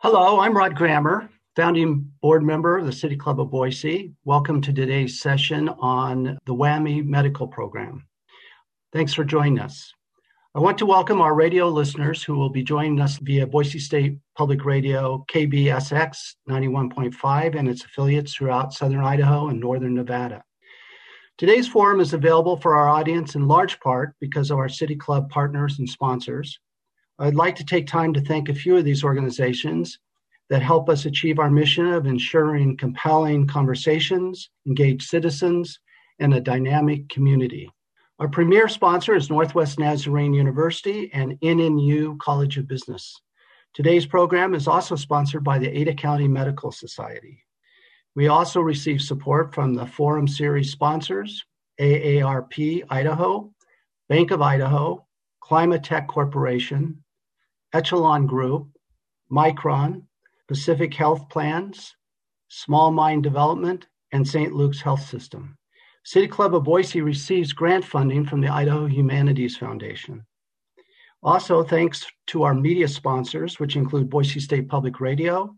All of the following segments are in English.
Hello, I'm Rod Grammer, founding board member of the City Club of Boise. Welcome to today's session on the WWAMI Medical Program. Thanks for joining us. I want to welcome our radio listeners who will be joining us via Boise State Public Radio KBSX 91.5 and its affiliates throughout Southern Idaho and Northern Nevada. Today's forum is available for our audience in large part because of our City Club partners and sponsors. I'd like to take time to thank a few of these organizations that help us achieve our mission of ensuring compelling conversations, engaged citizens, and a dynamic community. Our premier sponsor is Northwest Nazarene University and NNU College of Business. Today's program is also sponsored by the Ada County Medical Society. We also receive support from the Forum Series sponsors, AARP Idaho, Bank of Idaho, Climate Tech Corporation, Echelon Group, Micron, Pacific Health Plans, Small Mine Development, and St. Luke's Health System. City Club of Boise receives grant funding from the Idaho Humanities Foundation. Also, thanks to our media sponsors, which include Boise State Public Radio,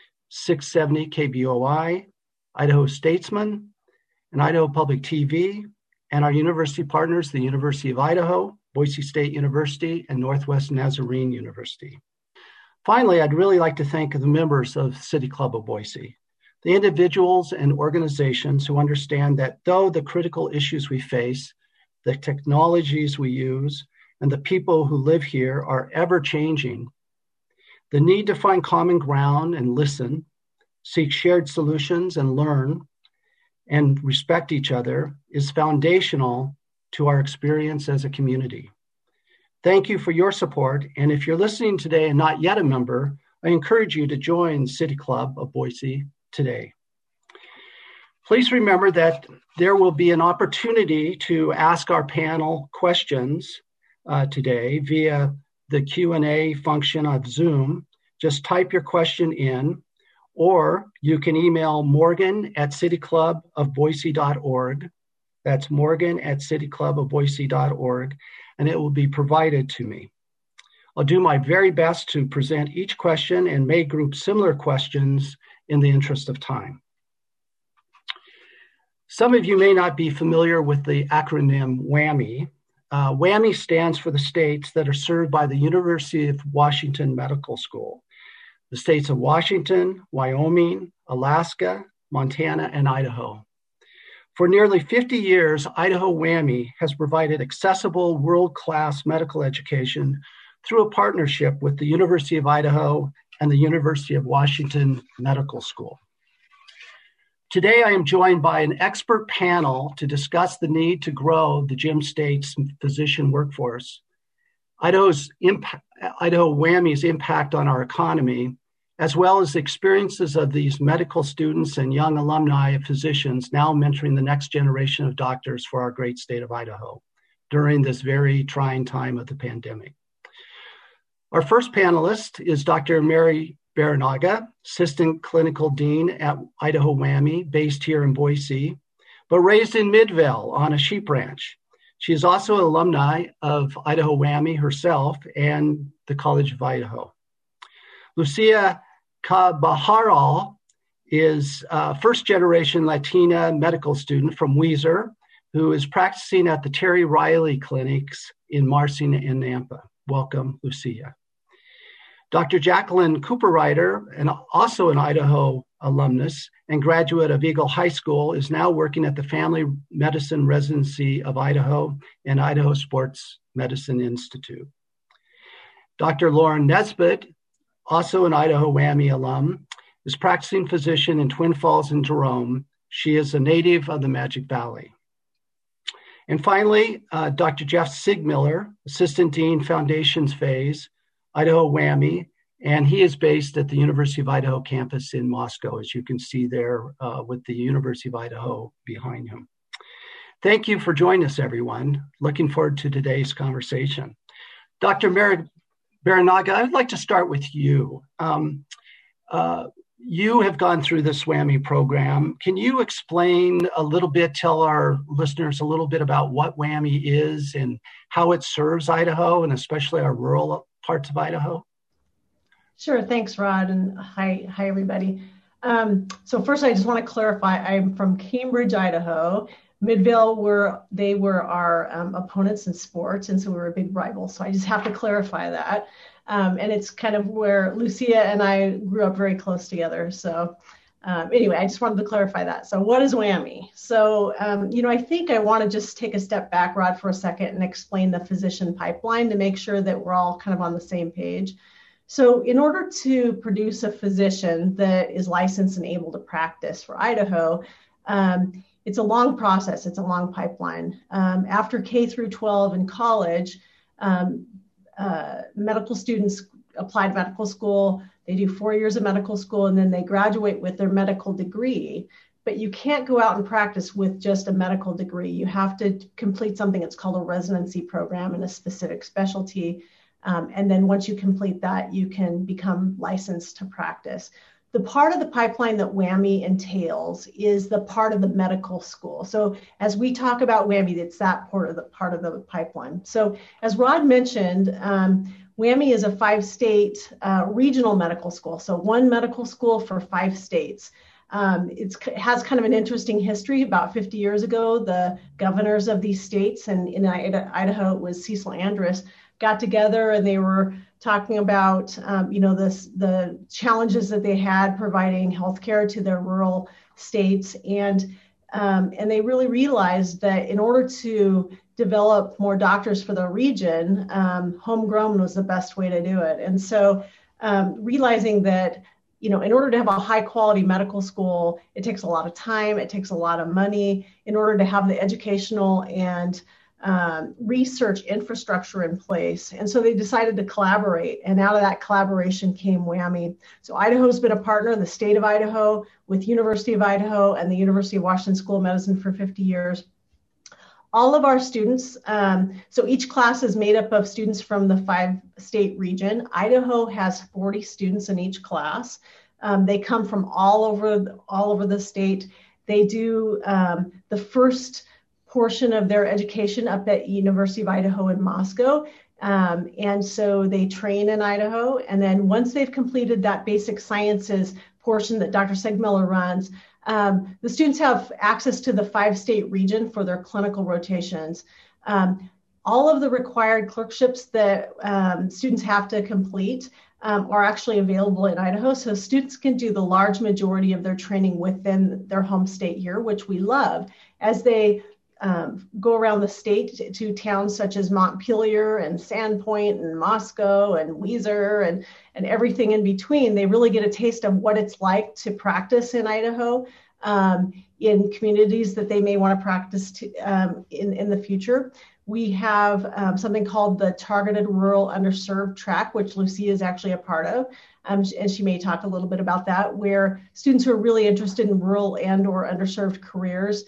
670 KBOI, Idaho Statesman, and Idaho Public TV, and our university partners, the University of Idaho, Boise State University, and Northwest Nazarene University. Finally, I'd really like to thank the members of City Club of Boise, the individuals and organizations who understand that though the critical issues we face, the technologies we use, and the people who live here are ever changing, the need to find common ground and listen, seek shared solutions and learn, and respect each other is foundational to our experience as a community. Thank you for your support, and if you're listening today and not yet a member, I encourage you to join City Club of Boise today. Please remember that there will be an opportunity to ask our panel questions today via the Q&A function of Zoom. Just type your question in, or you can email morgan@cityclubofboise.org. That's morgan@cityclubofboise.org, and it will be provided to me. I'll do my very best to present each question and may group similar questions in the interest of time. Some of you may not be familiar with the acronym WWAMI. WWAMI stands for the states that are served by the University of Washington Medical School. The states of Washington, Wyoming, Alaska, Montana, and Idaho. For nearly 50 years, Idaho WWAMI has provided accessible world-class medical education through a partnership with the University of Idaho and the University of Washington Medical School. Today, I am joined by an expert panel to discuss the need to grow the GEM State's physician workforce, Idaho WWAMI's impact on our economy, as well as the experiences of these medical students and young alumni of physicians now mentoring the next generation of doctors for our great state of Idaho during this very trying time of the pandemic. Our first panelist is Dr. Mary Baranaga, Assistant Clinical Dean at Idaho WWAMI, based here in Boise, but raised in Midvale on a sheep ranch. She is also an alumni of Idaho WWAMI herself and the College of Idaho. Lucia Cabajaral is a first-generation Latina medical student from Weiser who is practicing at the Terry Riley Clinics in Marsing and Nampa. Welcome, Lucia. Dr. Jacqueline Cooper-Ryder, and also an Idaho alumnus and graduate of Eagle High School, is now working at the Family Medicine Residency of Idaho and Idaho Sports Medicine Institute. Dr. Lauren Nesbitt, also an Idaho WWAMI alum, is practicing physician in Twin Falls and Jerome. She is a native of the Magic Valley. And finally, Dr. Jeff Sigmiller, Assistant Dean Foundations Phase, Idaho WWAMI, and he is based at the University of Idaho campus in Moscow, as you can see there with the University of Idaho behind him. Thank you for joining us, everyone. Looking forward to today's conversation. Dr. Mary Baranaga, I'd like to start with you. You have gone through this WWAMI program. Can you explain a little bit, tell our listeners a little bit about what WWAMI is and how it serves Idaho and especially our rural parts of Idaho? Sure. Thanks, Rod. And hi, everybody. So first, I just want to clarify, I'm from Cambridge, Idaho. Midvale they were our opponents in sports, and so we were a big rival. So I just have to clarify that. And it's kind of where Lucia and I grew up very close together. So anyway, I just wanted to clarify that. So what is WWAMI? So, I think I want to just take a step back, Rod, for a second and explain the physician pipeline to make sure that we're all kind of on the same page. So in order to produce a physician that is licensed and able to practice for Idaho, it's a long process. It's a long pipeline. After K through 12 in college, medical students apply to medical school. They do 4 years of medical school, and then they graduate with their medical degree. But you can't go out and practice with just a medical degree. You have to complete something that's called a residency program in a specific specialty. And then once you complete that, you can become licensed to practice. The part of the pipeline that WWAMI entails is the part of the medical school. So as we talk about WWAMI, it's that part of the pipeline. So as Rod mentioned, WWAMI is a 5-state regional medical school. So one medical school for 5 states. It has kind of an interesting history. About 50 years ago, the governors of these states, and in Idaho, it was Cecil Andrus, got together and they were talking about, the challenges that they had providing healthcare to their rural states. And they really realized that in order to develop more doctors for the region, homegrown was the best way to do it. And so realizing that, in order to have a high quality medical school, it takes a lot of time, it takes a lot of money in order to have the educational and research infrastructure in place. And so they decided to collaborate. And out of that collaboration came WWAMI. So Idaho's been a partner, the state of Idaho, with University of Idaho and the University of Washington School of Medicine for 50 years. All of our students, so each class is made up of students from the 5-state region. Idaho has 40 students in each class. They come from all over the state. They do the first portion of their education up at University of Idaho in Moscow. And so they train in Idaho. And then once they've completed that basic sciences portion that Dr. Segmiller runs, the students have access to the 5-state region for their clinical rotations. All of the required clerkships that students have to complete are actually available in Idaho. So students can do the large majority of their training within their home state here, which we love. As they go around the state to towns such as Montpelier and Sandpoint and Moscow and Weiser and everything in between, they really get a taste of what it's like to practice in Idaho in communities that they may want to practice in the future. We have something called the Targeted Rural Underserved Track, which Lucia is actually a part of. And she may talk a little bit about that, where students who are really interested in rural and or underserved careers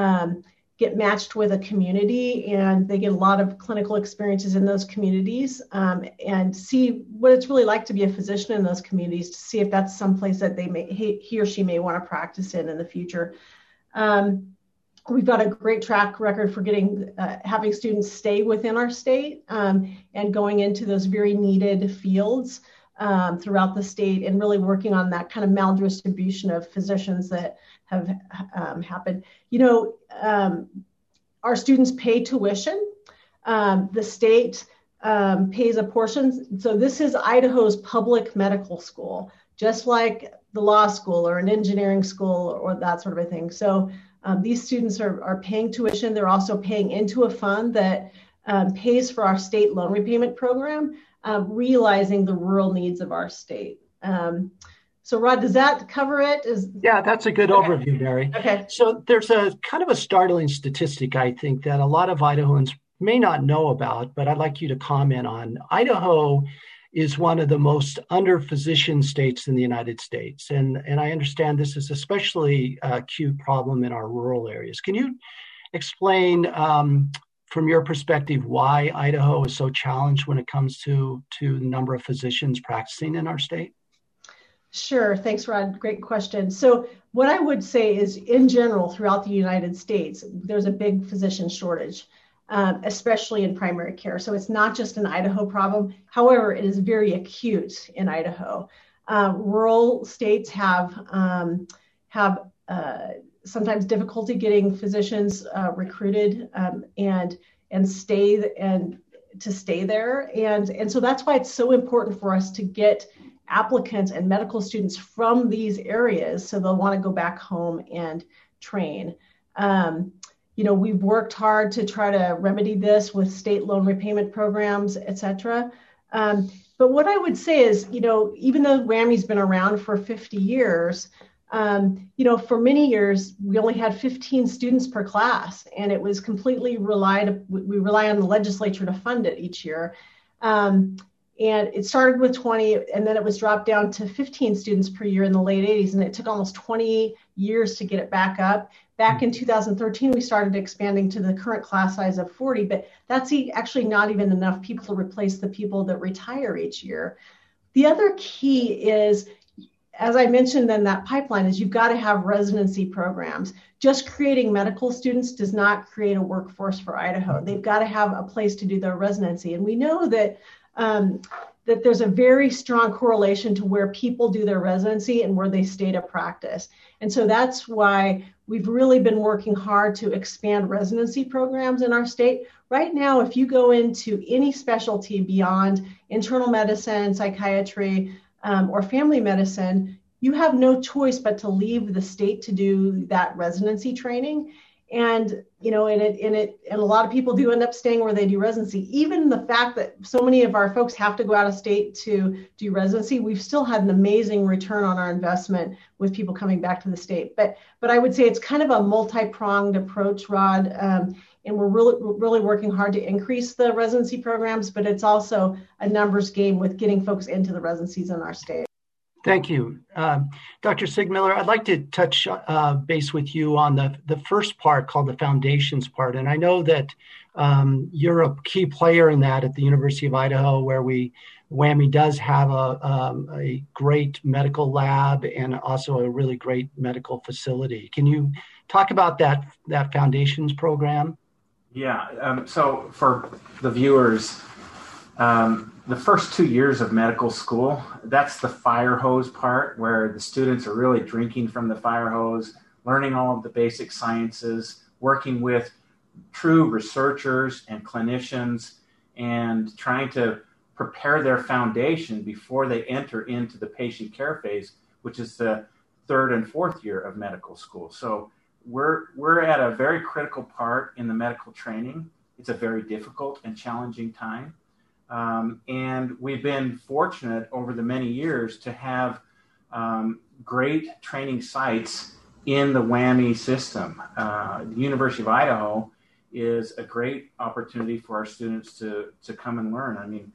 get matched with a community, and they get a lot of clinical experiences in those communities and see what it's really like to be a physician in those communities, to see if that's someplace that he or she may want to practice in the future. We've got a great track record for having students stay within our state and going into those very needed fields throughout the state, and really working on that kind of maldistribution of physicians that have happened. Our students pay tuition. The state pays a portion. So this is Idaho's public medical school, just like the law school or an engineering school or that sort of a thing. So these students are paying tuition. They're also paying into a fund that pays for our state loan repayment program, realizing the rural needs of our state. So Rod, does that cover it? Yeah, that's a good overview, Mary. Okay. So there's a kind of a startling statistic, I think, that a lot of Idahoans may not know about, but I'd like you to comment on. Idaho is one of the most under-physician states in the United States. And I understand this is especially an acute problem in our rural areas. Can you explain from your perspective why Idaho is so challenged when it comes to the number of physicians practicing in our state? Sure. Thanks, Rod. Great question. So what I would say is, in general, throughout the United States, there's a big physician shortage. especially in primary care. So it's not just an Idaho problem. However, it is very acute in Idaho. Rural states have sometimes difficulty getting physicians recruited and to stay there. And so that's why it's so important for us to get applicants and medical students from these areas so they'll want to go back home and train. We've worked hard to try to remedy this with state loan repayment programs, et cetera. But what I would say is, even though WWAMI's been around for 50 years, for many years, we only had 15 students per class, and it was completely we rely on the legislature to fund it each year. And it started with 20, and then it was dropped down to 15 students per year in the late 80s, and it took almost 20 years to get it back up. Back in 2013, we started expanding to the current class size of 40, but that's actually not even enough people to replace the people that retire each year. The other key is, as I mentioned in that pipeline, is you've got to have residency programs. Just creating medical students does not create a workforce for Idaho. They've got to have a place to do their residency. And we know that that there's a very strong correlation to where people do their residency and where they stay to practice. And so that's why we've really been working hard to expand residency programs in our state. Right now, if you go into any specialty beyond internal medicine, psychiatry, or family medicine, you have no choice but to leave the state to do that residency training. And, and a lot of people do end up staying where they do residency. Even the fact that so many of our folks have to go out of state to do residency, we've still had an amazing return on our investment with people coming back to the state. But I would say it's kind of a multi-pronged approach, Rod. And we're really working hard to increase the residency programs, but it's also a numbers game with getting folks into the residencies in our state. Thank you. Dr. Sigmiller, I'd like to touch base with you on the first part called the foundations part. And I know that you're a key player in that at the University of Idaho, where WWAMI does have a great medical lab and also a really great medical facility. Can you talk about that foundations program? Yeah. So for the viewers, the first 2 years of medical school, that's the fire hose part, where the students are really drinking from the fire hose, learning all of the basic sciences, working with true researchers and clinicians, and trying to prepare their foundation before they enter into the patient care phase, which is the 3rd and 4th year of medical school. So we're at a very critical part in the medical training. It's a very difficult and challenging time. And we've been fortunate over the many years to have great training sites in the WWAMI system. The University of Idaho is a great opportunity for our students to come and learn. I mean,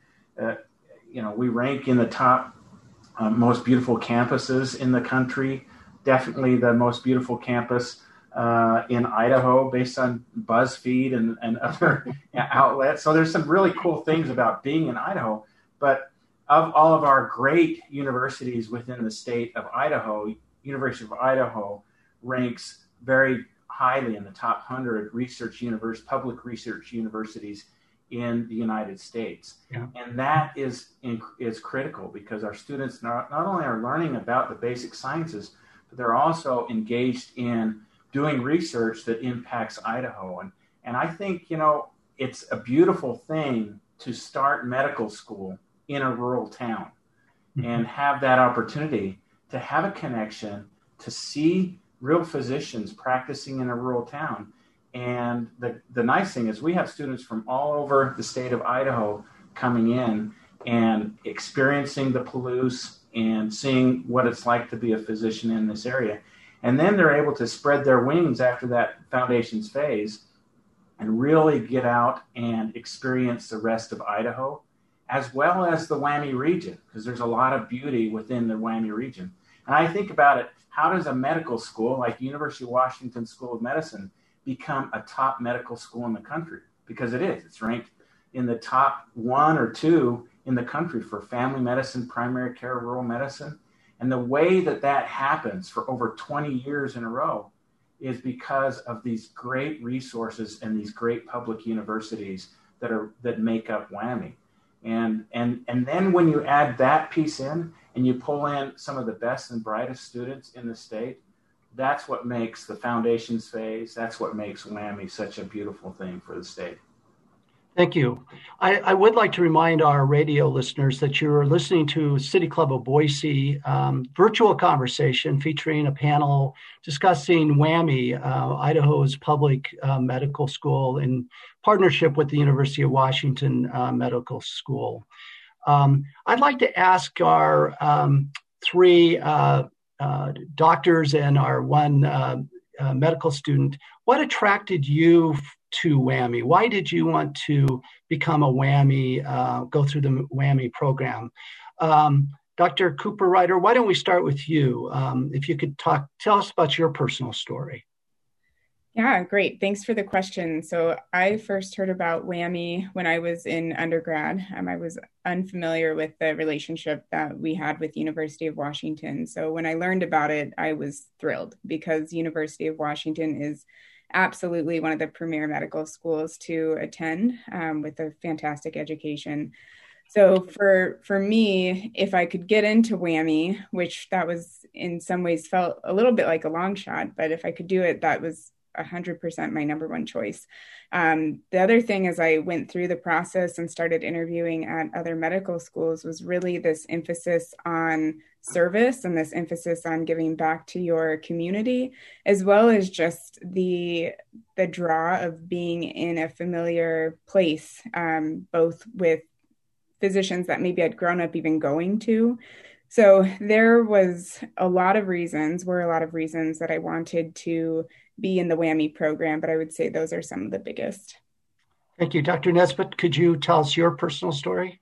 we rank in the top most beautiful campuses in the country, definitely the most beautiful campus in Idaho based on BuzzFeed and other outlets. So there's some really cool things about being in Idaho. But of all of our great universities within the state of Idaho, University of Idaho ranks very highly in the top 100 public research universities in the United States. Yeah. And that is critical, because our students not only are learning about the basic sciences, but they're also engaged in doing research that impacts Idaho. And I think, it's a beautiful thing to start medical school in a rural town and have that opportunity to have a connection, to see real physicians practicing in a rural town. And the nice thing is we have students from all over the state of Idaho coming in and experiencing the Palouse and seeing what it's like to be a physician in this area. And then they're able to spread their wings after that foundations phase and really get out and experience the rest of Idaho, as well as the WWAMI region, because there's a lot of beauty within the WWAMI region. And I think about it, how does a medical school like University of Washington School of Medicine become a top medical school in the country? Because it is. It's ranked in the top 1 or 2 in the country for family medicine, primary care, rural medicine. And the way that happens for over 20 years in a row is because of these great resources and these great public universities that make up WWAMI. And then when you add that piece in and you pull in some of the best and brightest students in the state, that's what makes the foundations phase, that's what makes WWAMI such a beautiful thing for the state. Thank you. I would like to remind our radio listeners that you're listening to City Club of Boise virtual conversation featuring a panel discussing WWAMI, Idaho's public medical school, in partnership with the University of Washington Medical School. I'd like to ask our three doctors and our one medical student, what attracted you to WWAMI? Why did you want to become a WWAMI, go through the WWAMI program? Dr. Cooper-Ryder, why don't we start with you? If you could tell us about your personal story. Yeah, great. Thanks for the question. So I first heard about WWAMI when I was in undergrad. I was unfamiliar with the relationship that we had with University of Washington. So when I learned about it, I was thrilled because University of Washington is absolutely one of the premier medical schools to attend with a fantastic education. So for me, if I could get into WWAMI, which that was in some ways felt a little bit like a long shot, but if I could do it, that was 100% my number one choice. The other thing as I went through the process and started interviewing at other medical schools was really this emphasis on service and this emphasis on giving back to your community, as well as just the draw of being in a familiar place, both with physicians that maybe I'd grown up even going to. So there were a lot of reasons that I wanted to be in the WWAMI program, but I would say those are some of the biggest. Thank you. Dr. Nesbitt, could you tell us your personal story?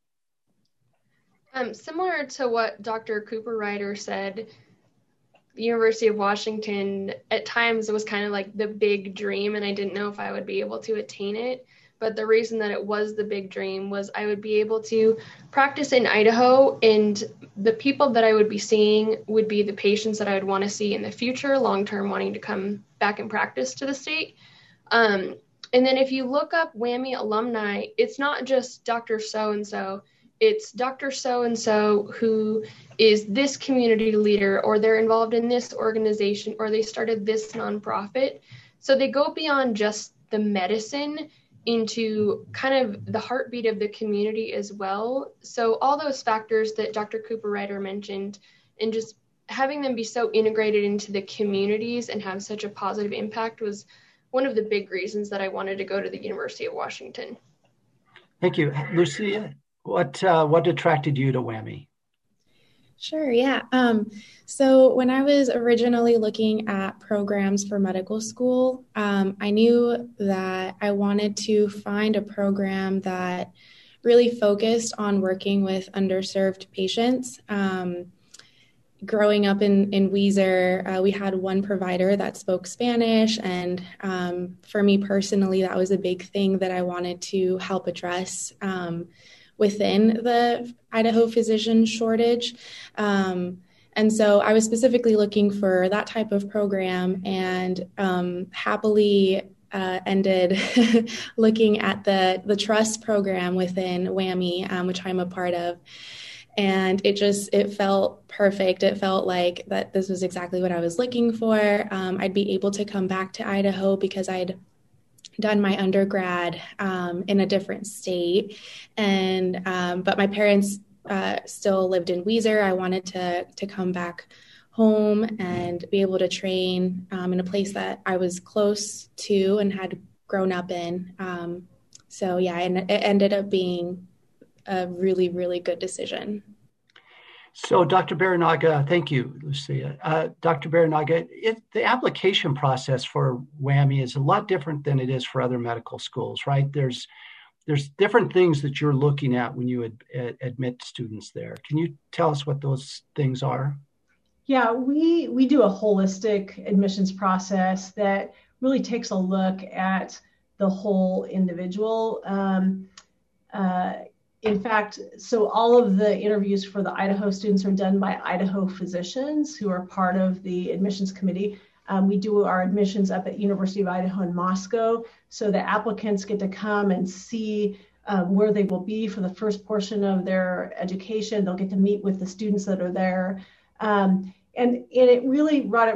Similar to what Dr. Cooper-Ryder said, the University of Washington, at times it was kind of like the big dream, and I didn't know if I would be able to attain it. But the reason that it was the big dream was I would be able to practice in Idaho, and the people that I would be seeing would be the patients that I would want to see in the future, long-term wanting to come back and practice to the state. And then if you look up WWAMI alumni, it's not just Dr. So-and-so, it's Dr. So-and-so who is this community leader, or they're involved in this organization, or they started this nonprofit. So they go beyond just the medicine into kind of the heartbeat of the community as well. So all those factors that Dr. Cooper-Ryder mentioned, and just having them be so integrated into the communities and have such a positive impact, was one of the big reasons that I wanted to go to the University of Washington. Thank you. Lucia, what attracted you to WWAMI? Sure, yeah. So when I was originally looking at programs for medical school, I knew that I wanted to find a program that really focused on working with underserved patients. Growing up in Weiser, we had one provider that spoke Spanish, and for me personally, that was a big thing that I wanted to help address within the Idaho physician shortage. And so I was specifically looking for that type of program, and happily ended looking at the trust program within WWAMI, which I'm a part of. And it felt perfect. It felt like that this was exactly what I was looking for. I'd be able to come back to Idaho because I'd done my undergrad in a different state, but my parents still lived in Weiser. I wanted to come back home and be able to train in a place that I was close to and had grown up in. So yeah, and it ended up being a really, really good decision. So Dr. Baranaga, thank you, Lucia. Dr. Baranaga, the application process for WWAMI is a lot different than it is for other medical schools, right? There's different things that you're looking at when you admit students there. Can you tell us what those things are? Yeah, we do a holistic admissions process that really takes a look at the whole individual. In fact, so all of the interviews for the Idaho students are done by Idaho physicians who are part of the admissions committee. We do our admissions up at University of Idaho in Moscow, so the applicants get to come and see where they will be for the first portion of their education. They'll get to meet with the students that are there. And it really, Rod,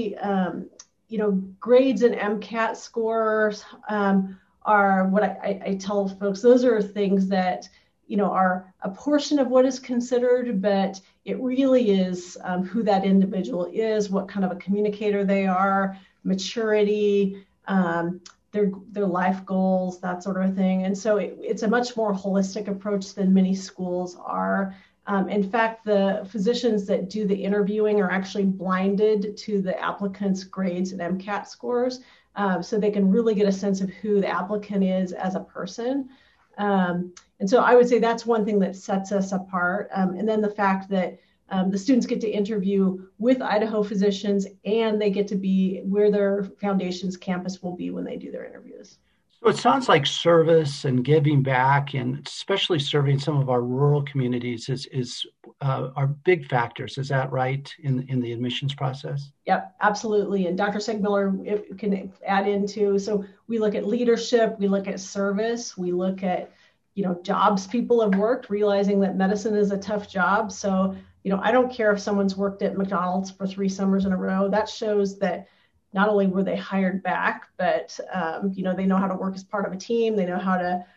grades and MCAT scores are what I tell folks. Those are things that, are a portion of what is considered, but it really is who that individual is, what kind of a communicator they are, maturity, their life goals, that sort of thing. And so it's a much more holistic approach than many schools are. In fact, the physicians that do the interviewing are actually blinded to the applicant's grades and MCAT scores, so they can really get a sense of who the applicant is as a person. And so I would say that's one thing that sets us apart. And then the fact that the students get to interview with Idaho physicians, and they get to be where their foundation's campus will be when they do their interviews. So it sounds like service and giving back, and especially serving some of our rural communities, are big factors. Is that right in the admissions process? Yep, absolutely. And Dr. Segmiller can add into. So we look at leadership, we look at service, we look at jobs people have worked, realizing that medicine is a tough job. So I don't care if someone's worked at McDonald's for 3 summers in a row. That shows that not only were they hired back, but they know how to work as part of a team. They know how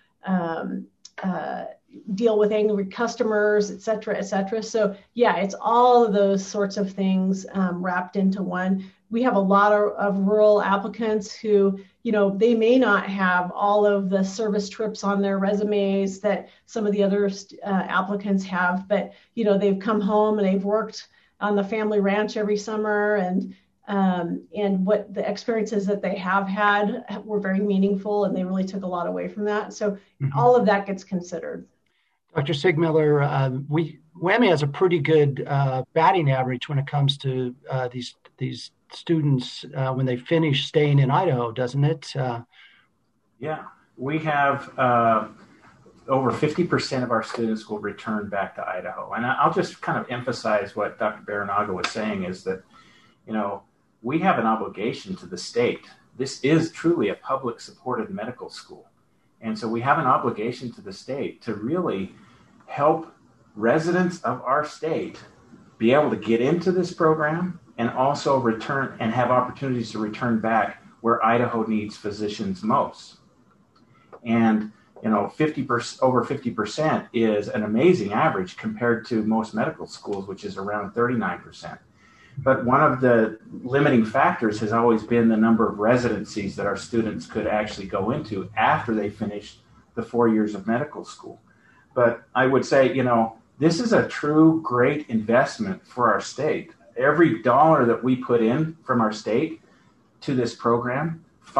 to deal with angry customers, et cetera, et cetera. So yeah, it's all of those sorts of things wrapped into one. We have a lot of rural applicants who, they may not have all of the service trips on their resumes that some of the other applicants have, but, they've come home and they've worked on the family ranch every summer, and what the experiences that they have had were very meaningful, and they really took a lot away from that. So all of that gets considered. Dr. Segmiller, WWAMI has a pretty good batting average when it comes to these students when they finish staying in Idaho, doesn't it? Yeah, we have over 50% of our students will return back to Idaho. And I'll just kind of emphasize what Dr. Baranaga was saying is that, we have an obligation to the state. This is truly a public supported medical school. And so we have an obligation to the state to really help residents of our state be able to get into this program and also return and have opportunities to return back where Idaho needs physicians most. And, 50%, over 50% is an amazing average compared to most medical schools, which is around 39%. But one of the limiting factors has always been the number of residencies that our students could actually go into after they finished the 4 years of medical school. But I would say, this is a true great investment for our state. Every dollar that we put in from our state to this program,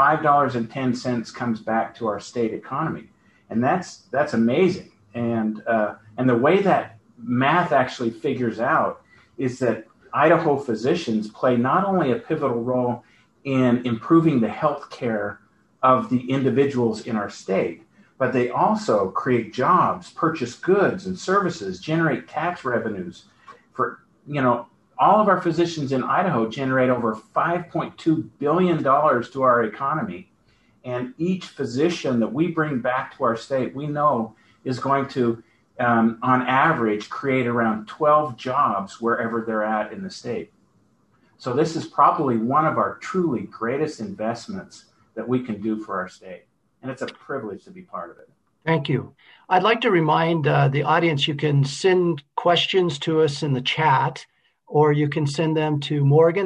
$5.10 comes back to our state economy. And that's amazing. And the way that math actually figures out is that Idaho physicians play not only a pivotal role in improving the health care of the individuals in our state, but they also create jobs, purchase goods and services, generate tax revenues. For, all of our physicians in Idaho generate over $5.2 billion to our economy. And each physician that we bring back to our state, we know is going to on average, create around 12 jobs wherever they're at in the state. So this is probably one of our truly greatest investments that we can do for our state. And it's a privilege to be part of it. Thank you. I'd like to remind the audience you can send questions to us in the chat, or you can send them to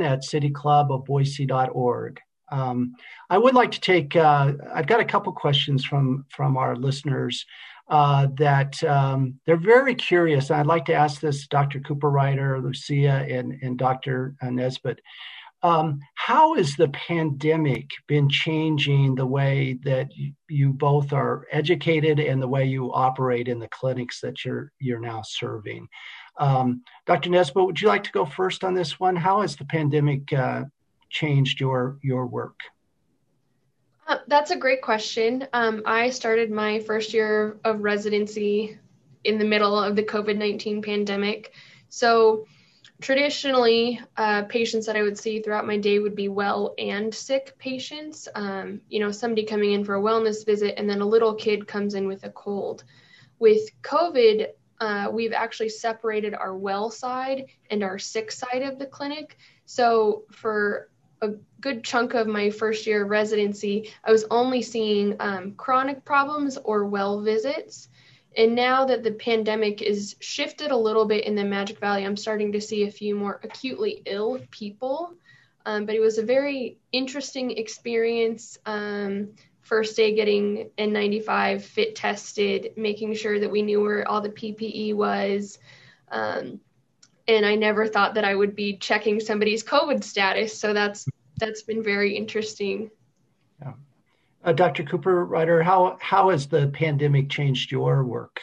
morgan@cityclubofboise.org. I would like to take, I've got a couple questions from our listeners that they're very curious. I'd like to ask this Dr. Cooper-Ryder, Lucia, and Dr. Nesbitt. How has the pandemic been changing the way that you both are educated and the way you operate in the clinics that you're now serving? Dr. Nesbitt, would you like to go first on this one? How has the pandemic changed your work? That's a great question. I started my first year of residency in the middle of the COVID-19 pandemic. So traditionally, patients that I would see throughout my day would be well and sick patients. Somebody coming in for a wellness visit, and then a little kid comes in with a cold. With COVID, we've actually separated our well side and our sick side of the clinic. So for a good chunk of my first year of residency, I was only seeing chronic problems or well visits. And now that the pandemic is shifted a little bit in the Magic Valley, I'm starting to see a few more acutely ill people. But it was a very interesting experience. First day getting N95 fit tested, making sure that we knew where all the PPE was. And I never thought that I would be checking somebody's COVID status. So that's been very interesting. Yeah. Dr. Cooper-Ryder, how has the pandemic changed your work?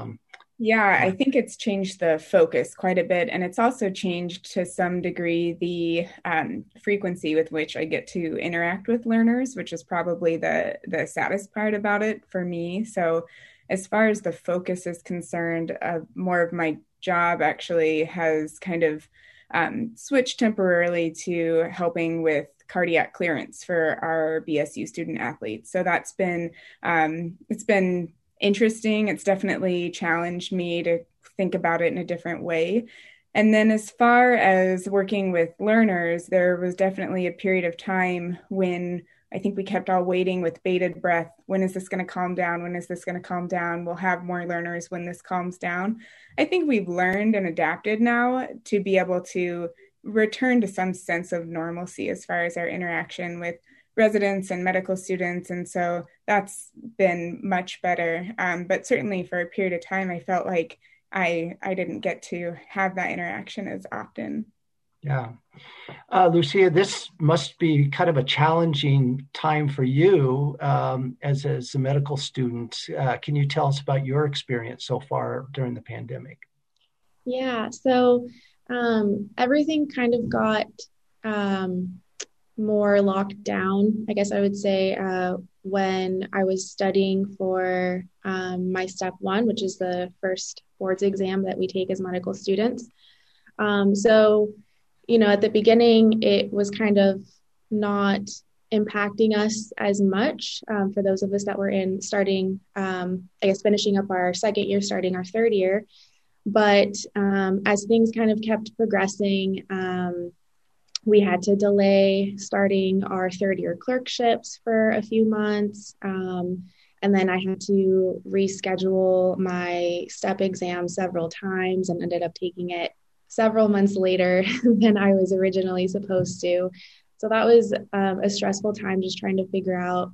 I think it's changed the focus quite a bit, and it's also changed to some degree the frequency with which I get to interact with learners, which is probably the saddest part about it for me. So as far as the focus is concerned, more of my job actually has kind of switched temporarily to helping with cardiac clearance for our BSU student athletes. So that's been, it's been interesting. It's definitely challenged me to think about it in a different way. And then as far as working with learners, there was definitely a period of time when I think we kept all waiting with bated breath. When is this going to calm down? When is this going to calm down? We'll have more learners when this calms down. I think we've learned and adapted now to be able to return to some sense of normalcy as far as our interaction with residents and medical students. And so that's been much better. But certainly for a period of time, I felt like I didn't get to have that interaction as often. Yeah. Lucia, this must be kind of a challenging time for you as a medical student. Can you tell us about your experience so far during the pandemic? Yeah, so everything kind of got more locked down, I guess I would say, when I was studying for my step 1, which is the first boards exam that we take as medical students. So, at the beginning, it was kind of not impacting us as much for those of us that were finishing up our second year, starting our third year. But as things kind of kept progressing, we had to delay starting our third year clerkships for a few months. And then I had to reschedule my step exam several times and ended up taking it several months later than I was originally supposed to. So that was a stressful time, just trying to figure out,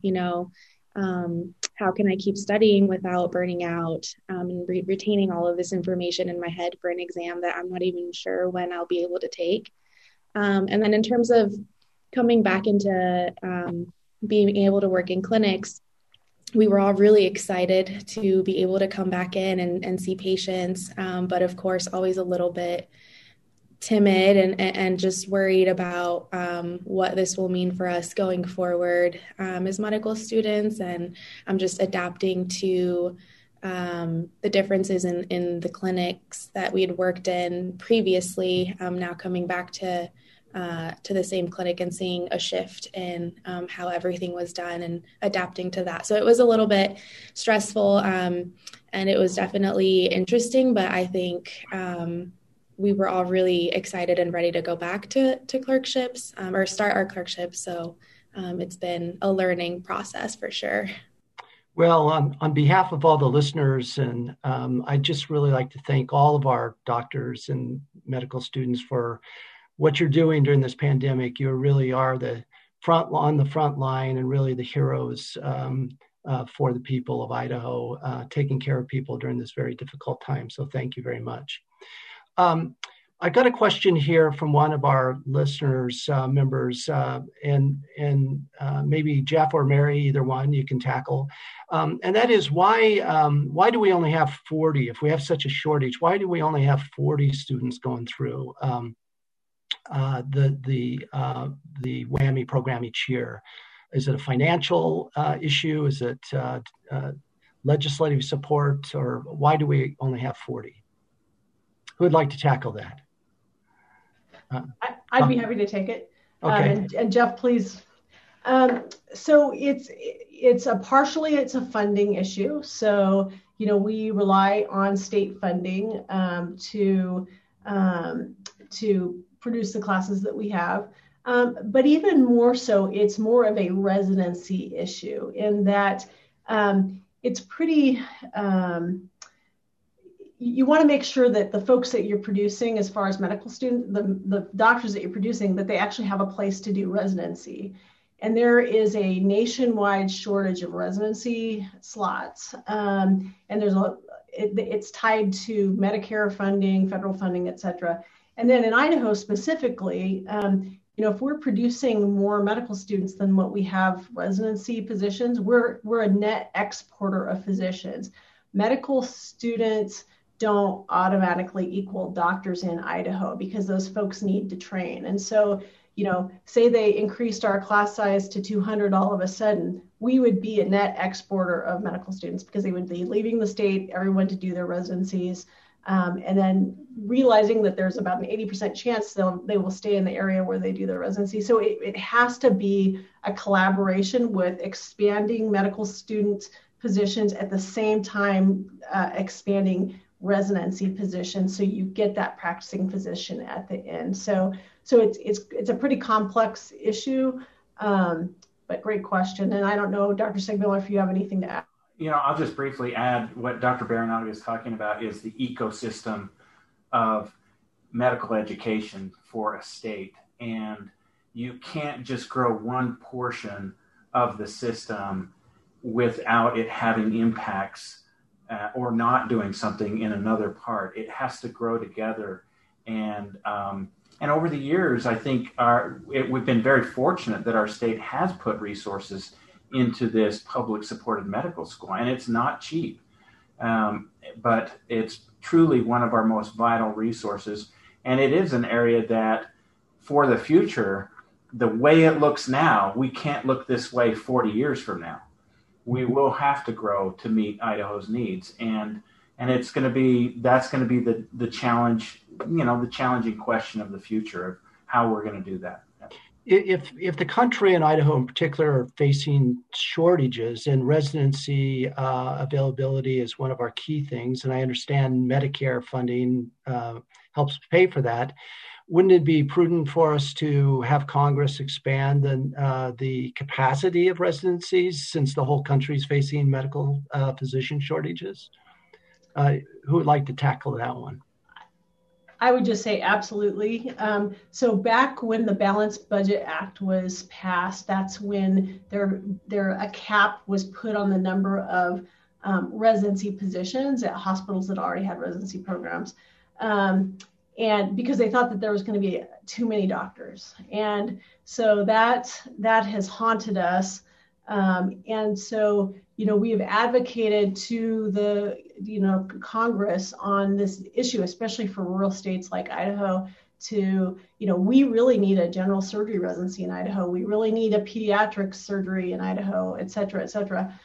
how can I keep studying without burning out and retaining all of this information in my head for an exam that I'm not even sure when I'll be able to take. And then in terms of coming back into being able to work in clinics, we were all really excited to be able to come back in and see patients, but of course, always a little bit timid and just worried about what this will mean for us going forward as medical students. And I'm just adapting to the differences in the clinics that we had worked in previously, now coming back to the same clinic and seeing a shift in how everything was done and adapting to that. So it was a little bit stressful, and it was definitely interesting, but I think we were all really excited and ready to go back to clerkships or start our clerkships. So it's been a learning process for sure. Well, on behalf of all the listeners, and I'd just really like to thank all of our doctors and medical students for what you're doing during this pandemic. You really are on the front line and really the heroes for the people of Idaho, taking care of people during this very difficult time. So thank you very much. I've got a question here from one of our listeners, members, and maybe Jeff or Mary, either one you can tackle. And that is why do we only have 40? If we have such a shortage, why do we only have 40 students going through the WWAMI program each year? Is it a financial issue? Is it legislative support? Or why do we only have 40? Who would like to tackle that? I'd be happy to take it. Okay. And Jeff, please. So it's a funding issue. So, we rely on state funding to produce the classes that we have. But even more so, it's more of a residency issue in that it's pretty, you want to make sure that the folks that you're producing, as far as medical students, the doctors that you're producing, that they actually have a place to do residency. And there is a nationwide shortage of residency slots. And it's tied to Medicare funding, federal funding, et cetera. And then in Idaho specifically, if we're producing more medical students than what we have residency positions, we're a net exporter of physicians. Medical students don't automatically equal doctors in Idaho because those folks need to train. And so, say they increased our class size to 200 all of a sudden, we would be a net exporter of medical students because they would be leaving the state, everyone to do their residencies. And then realizing that there's about an 80% chance they will stay in the area where they do their residency. So it has to be a collaboration with expanding medical student positions at the same time expanding residency positions, so you get that practicing physician at the end. So it's a pretty complex issue, but great question. And I don't know, Dr. Sigmiller, if you have anything to add. I'll just briefly add what Dr. Baranowski is talking about is the ecosystem of medical education for a state. And you can't just grow one portion of the system without it having impacts or not doing something in another part. It has to grow together. And over the years, I think we've been very fortunate that our state has put resources into this public supported medical school. And it's not cheap, but it's truly one of our most vital resources. And it is an area that for the future, the way it looks now, we can't look this way 40 years from now. We will have to grow to meet Idaho's needs. And that's going to be the challenge, the challenging question of the future of how we're going to do that. If the country and Idaho in particular are facing shortages and residency availability is one of our key things, and I understand Medicare funding helps pay for that, wouldn't it be prudent for us to have Congress expand the capacity of residencies since the whole country is facing medical physician shortages? Who would like to tackle that one? I would just say absolutely. So back when the Balanced Budget Act was passed, that's when a cap was put on the number of residency positions at hospitals that already had residency programs. And because they thought that there was going to be too many doctors. And so that has haunted us. And so, we have advocated to the, Congress on this issue, especially for rural states like Idaho, to, we really need a general surgery residency in Idaho. We really need a pediatric surgery in Idaho, et cetera, et cetera.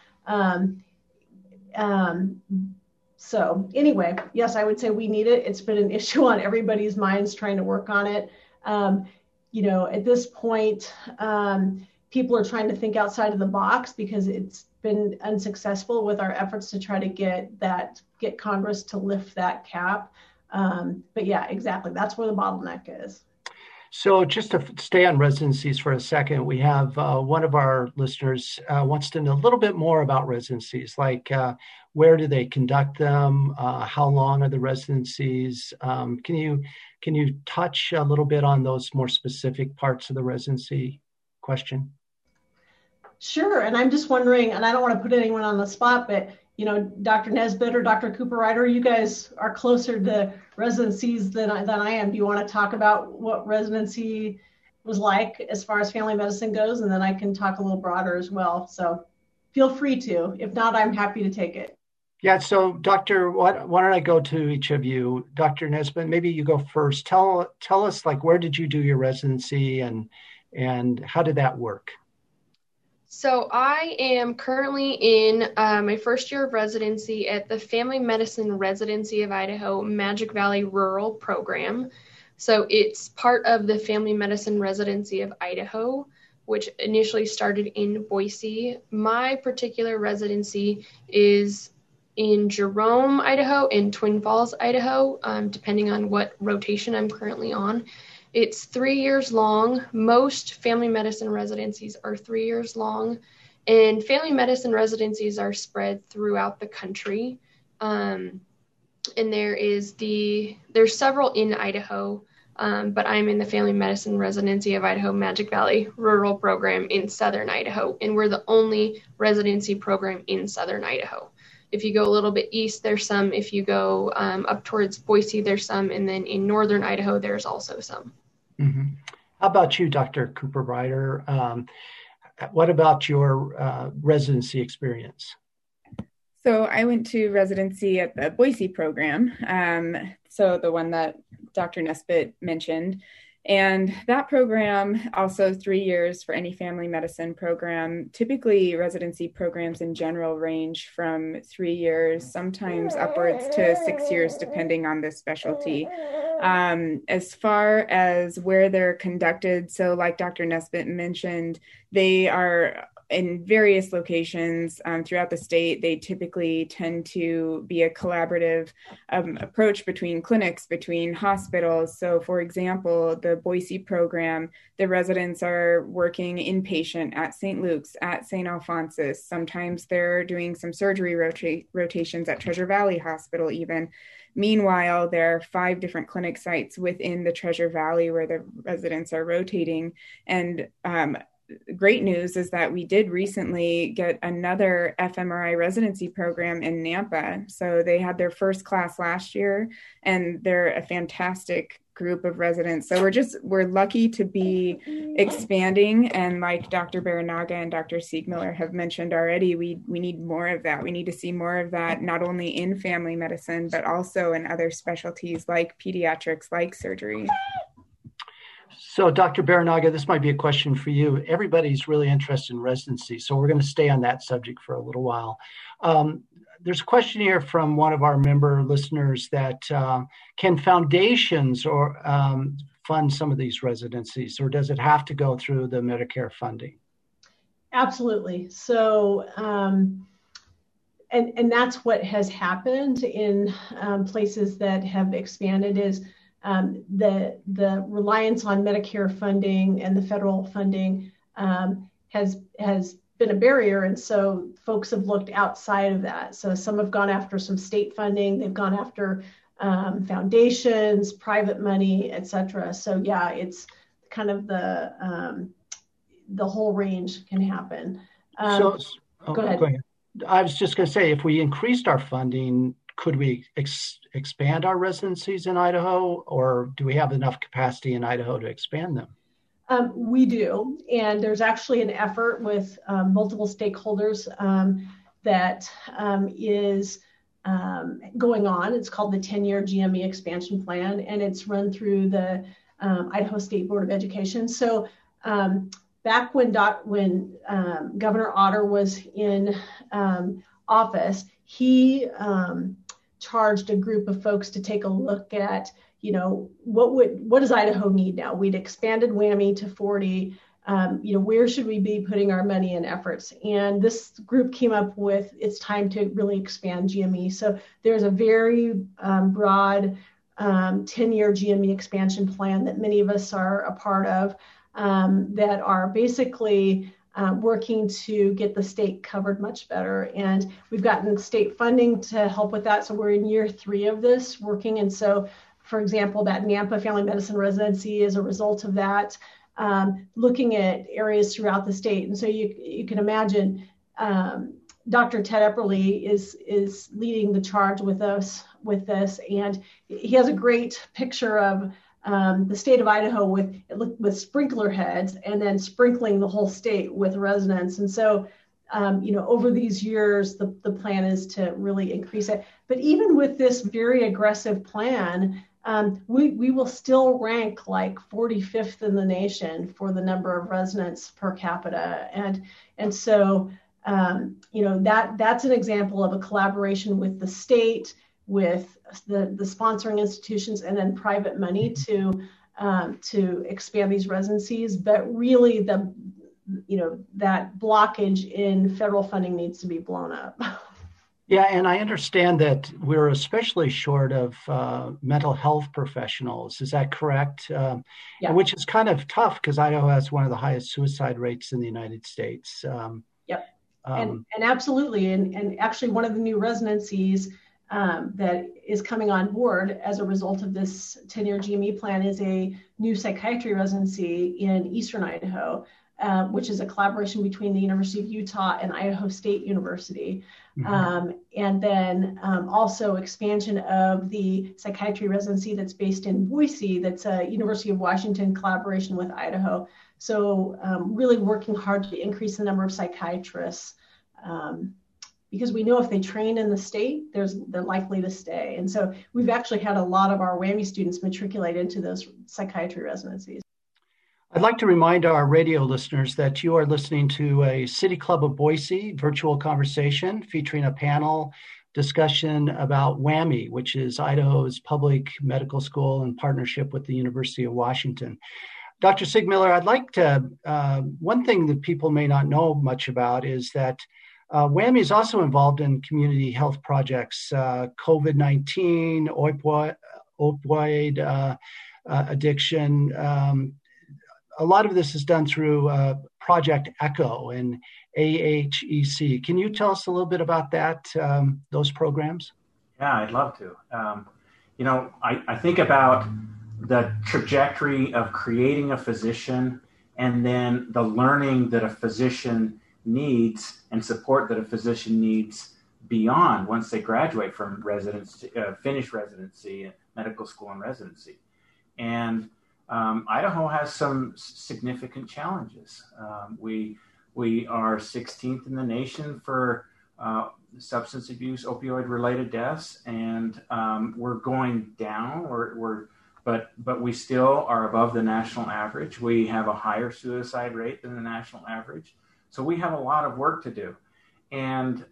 So anyway, yes, I would say we need it. It's been an issue on everybody's minds trying to work on it. At this point, people are trying to think outside of the box because it's been unsuccessful with our efforts to try to get Congress to lift that cap. But yeah, exactly. That's where the bottleneck is. So just to stay on residencies for a second, we have one of our listeners wants to know a little bit more about residencies, like where do they conduct them? How long are the residencies? Can you touch a little bit on those more specific parts of the residency question? Sure. And I'm just wondering, and I don't want to put anyone on the spot, but Dr. Nesbitt or Dr. Cooper-Ryder, you guys are closer to residencies than I am. Do you want to talk about what residency was like as far as family medicine goes? And then I can talk a little broader as well. So feel free to. If not, I'm happy to take it. Yeah. So Doctor, why don't I go to each of you? Dr. Nesbitt, maybe you go first. Tell us, where did you do your residency and how did that work? So I am currently in my first year of residency at the Family Medicine Residency of Idaho Magic Valley Rural Program. So it's part of the Family Medicine Residency of Idaho, which initially started in Boise. My particular residency is in Jerome, Idaho, and Twin Falls, Idaho, depending on what rotation I'm currently on. It's 3 years long. Most family medicine residencies are 3 years long, and family medicine residencies are spread throughout the country. And there's several in Idaho, but I'm in the Family Medicine Residency of Idaho Magic Valley Rural Program in Southern Idaho, and we're the only residency program in Southern Idaho. If you go a little bit east, there's some. If you go up towards Boise, there's some. And then in Northern Idaho, there's also some. Mm-hmm. How about you, Dr. Cooper-Ryder? What about your residency experience? So I went to residency at the Boise program, so the one that Dr. Nesbitt mentioned. And that program, also 3 years for any family medicine program. Typically, residency programs in general range from 3 years, sometimes upwards to 6 years, depending on the specialty. As far as where they're conducted, so like Dr. Nesbitt mentioned, they are in various locations throughout the state. They typically tend to be a collaborative approach between clinics, between hospitals. So for example, the Boise program, the residents are working inpatient at St. Luke's, at St. Alphonsus. Sometimes they're doing some surgery rotations at Treasure Valley Hospital even. Meanwhile, there are 5 different clinic sites within the Treasure Valley where the residents are rotating. And great news is that we did recently get another fMRI residency program in Nampa. So they had their first class last year, and they're a fantastic group of residents. So we're lucky to be expanding. And like Dr. Baranaga and Dr. Siegmiller have mentioned already, we need more of that. We need to see more of that, not only in family medicine, but also in other specialties like pediatrics, like surgery. So, Dr. Baranaga, this might be a question for you. Everybody's really interested in residency, so we're going to stay on that subject for a little while. There's a question here from one of our member listeners that can foundations or fund some of these residencies, or does it have to go through the Medicare funding? Absolutely. So, and that's what has happened in places that have expanded is the reliance on Medicare funding and the federal funding has been a barrier. And so folks have looked outside of that. So some have gone after some state funding, they've gone after foundations, private money, et cetera. So yeah, it's kind of the whole range can happen. Go ahead. Go ahead. I was just going to say, if we increased our funding, could we expand our residencies in Idaho, or do we have enough capacity in Idaho to expand them? We do, and there's actually an effort with multiple stakeholders that is going on. It's called the 10-year GME expansion plan, and it's run through the Idaho State Board of Education. So back when Governor Otter was in office, he charged a group of folks to take a look at, what does Idaho need now? We'd expanded WWAMI to 40. Where should we be putting our money and efforts? And this group came up with, it's time to really expand GME. So there's a very broad 10-year GME expansion plan that many of us are a part of that are basically working to get the state covered much better. And we've gotten state funding to help with that. So we're in year 3 of this working. And so, for example, that Nampa Family Medicine Residency is a result of that, looking at areas throughout the state. And so you can imagine Dr. Ted Epperly is leading the charge with us with this. And he has a great picture of the state of Idaho with sprinkler heads and then sprinkling the whole state with residents. And so, over these years, the plan is to really increase it. But even with this very aggressive plan, we will still rank like 45th in the nation for the number of residents per capita. And so, that's an example of a collaboration with the state, with the sponsoring institutions and then private money to expand these residencies. But really, that blockage in federal funding needs to be blown up. Yeah, and I understand that we're especially short of mental health professionals. Is that correct? Yeah. Which is kind of tough because Idaho has one of the highest suicide rates in the United States. Yep. And absolutely. And actually, one of the new residencies that is coming on board as a result of this 10-year GME plan is a new psychiatry residency in Eastern Idaho, which is a collaboration between the University of Utah and Idaho State University. Mm-hmm. And then also expansion of the psychiatry residency that's based in Boise, that's a University of Washington collaboration with Idaho. So really working hard to increase the number of psychiatrists, because we know if they train in the state, they're likely to stay. And so we've actually had a lot of our WWAMI students matriculate into those psychiatry residencies. I'd like to remind our radio listeners that you are listening to a City Club of Boise virtual conversation featuring a panel discussion about WWAMI, which is Idaho's public medical school in partnership with the University of Washington. Dr. Sigmiller, I'd like to, one thing that people may not know much about is that WWAMI is also involved in community health projects, COVID-19, opioid addiction. A lot of this is done through Project ECHO and AHEC. Can you tell us a little bit about that, those programs? Yeah, I'd love to. I think about the trajectory of creating a physician and then the learning that a physician needs and support that a physician needs beyond once they graduate from finish residency, medical school and residency. And Idaho has some significant challenges. We are 16th in the nation for substance abuse, opioid-related deaths, and we're going down. But we still are above the national average. We have a higher suicide rate than the national average. So we have a lot of work to do. And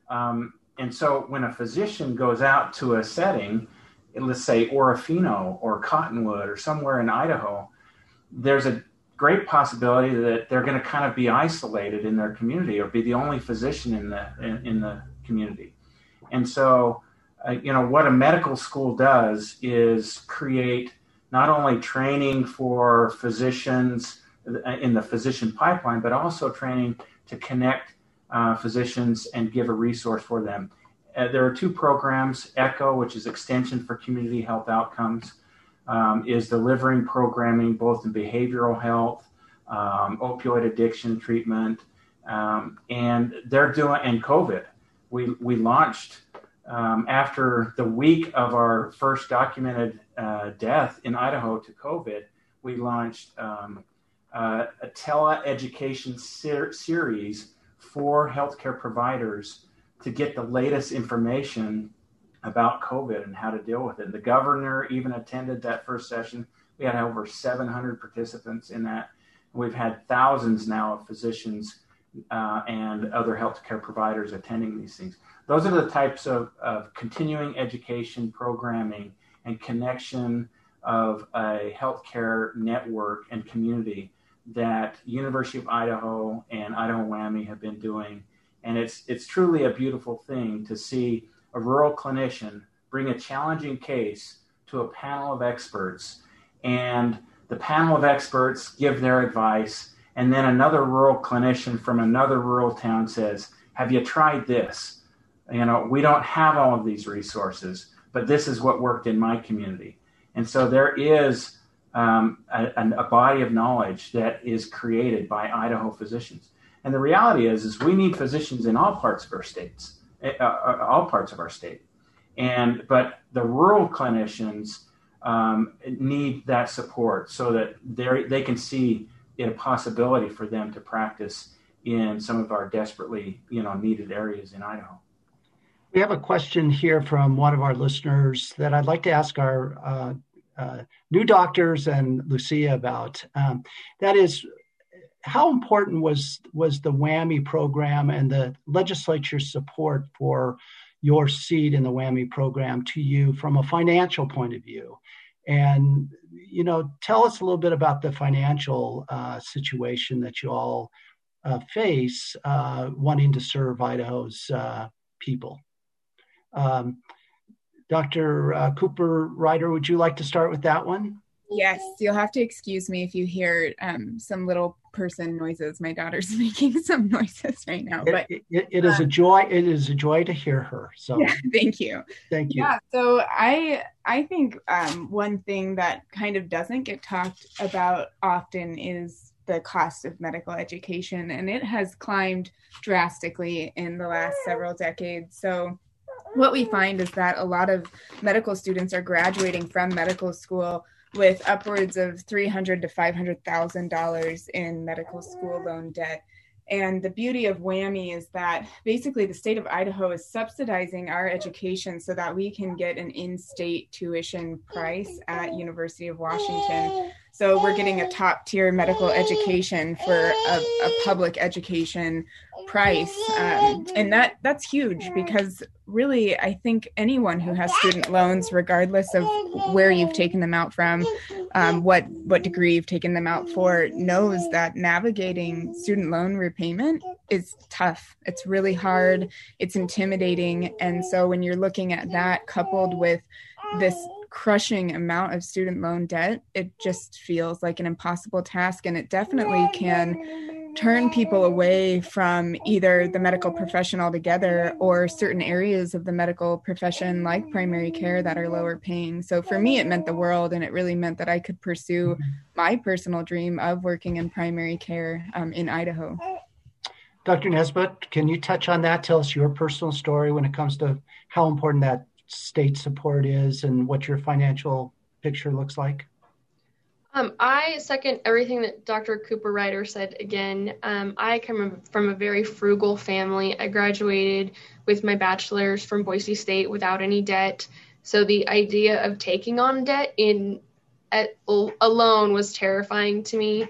so when a physician goes out to a setting, let's say Orofino or Cottonwood or somewhere in Idaho, there's a great possibility that they're going to kind of be isolated in their community or be the only physician in the community. And so, what a medical school does is create not only training for physicians in the physician pipeline, but also training to connect physicians and give a resource for them. There are two programs. ECHO, which is Extension for Community Health Outcomes, is delivering programming both in behavioral health, opioid addiction treatment, and they're doing, and COVID. We launched after the week of our first documented death in Idaho to COVID, we launched a tele-education series for healthcare providers to get the latest information about COVID and how to deal with it. The governor even attended that first session. We had over 700 participants in that. We've had thousands now of physicians and other healthcare providers attending these things. Those are the types of continuing education programming and connection of a healthcare network and community that University of Idaho and Idaho WWAMI have been doing. And it's truly a beautiful thing to see a rural clinician bring a challenging case to a panel of experts, and the panel of experts give their advice, and then another rural clinician from another rural town says, have you tried this? We don't have all of these resources, but this is what worked in my community. And so there is a body of knowledge that is created by Idaho physicians. And the reality is we need physicians in all parts of our states, all parts of our state. But the rural clinicians need that support so that they can see it a possibility for them to practice in some of our desperately, needed areas in Idaho. We have a question here from one of our listeners that I'd like to ask our new doctors and Lucia about. That is, how important was the WWAMI program and the legislature's support for your seat in the WWAMI program to you from a financial point of view. And, tell us a little bit about the financial situation that you all face wanting to serve Idaho's people. Dr. Cooper-Ryder, would you like to start with that one? Yes, you'll have to excuse me if you hear some little person noises. My daughter's making some noises right now. But it is a joy. It is a joy to hear her. So yeah, thank you. Thank you. Yeah. So I think one thing that kind of doesn't get talked about often is the cost of medical education, and it has climbed drastically in the last several decades. So what we find is that a lot of medical students are graduating from medical school with upwards of $300,000 to $500,000 in medical school loan debt. And the beauty of WWAMI is that basically the state of Idaho is subsidizing our education so that we can get an in-state tuition price at University of Washington. So we're getting a top tier medical education for a public education price. And that's huge, because really, I think anyone who has student loans, regardless of where you've taken them out from, what degree you've taken them out for, knows that navigating student loan repayment is tough. It's really hard. It's intimidating. And so when you're looking at that coupled with this crushing amount of student loan debt, it just feels like an impossible task. And it definitely can turn people away from either the medical profession altogether or certain areas of the medical profession like primary care that are lower paying. So for me, it meant the world, and it really meant that I could pursue my personal dream of working in primary care in Idaho. Dr. Nesbitt, can you touch on that? Tell us your personal story when it comes to how important that state support is and what your financial picture looks like. I second everything that Dr. Cooper-Ryder said again. I come from a very frugal family. I graduated with my bachelor's from Boise State without any debt. So the idea of taking on debt alone was terrifying to me.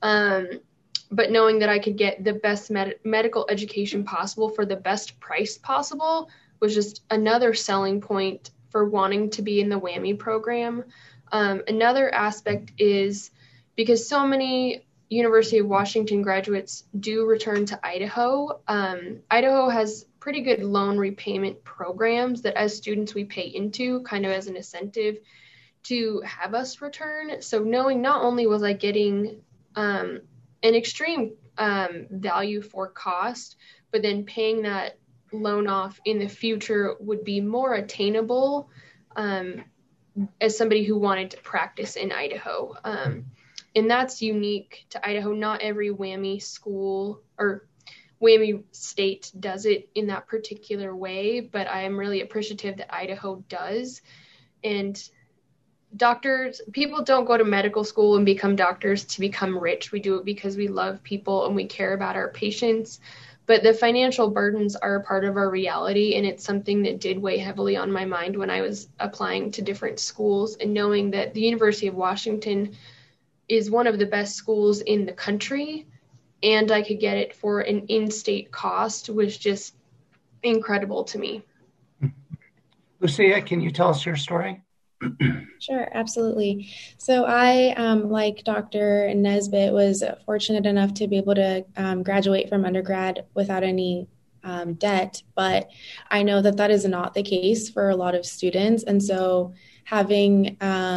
But knowing that I could get the best medical education possible for the best price possible was just another selling point for wanting to be in the WWAMI program. Another aspect is because so many University of Washington graduates do return to Idaho. Idaho has pretty good loan repayment programs that as students we pay into kind of as an incentive to have us return. So knowing not only was I getting an extreme value for cost, but then paying that loan off in the future would be more attainable as somebody who wanted to practice in Idaho. And that's unique to Idaho. Not every WWAMI school or WWAMI state does it in that particular way, but I am really appreciative that Idaho does. And people don't go to medical school and become doctors to become rich. We do it because we love people and we care about our patients. But the financial burdens are a part of our reality, and it's something that did weigh heavily on my mind when I was applying to different schools, and knowing that the University of Washington is one of the best schools in the country, and I could get it for an in-state cost was just incredible to me. Lucia, can you tell us your story? Sure, absolutely. So I, like Dr. Nesbitt, was fortunate enough to be able to graduate from undergrad without any debt, but I know that that is not the case for a lot of students. And so having,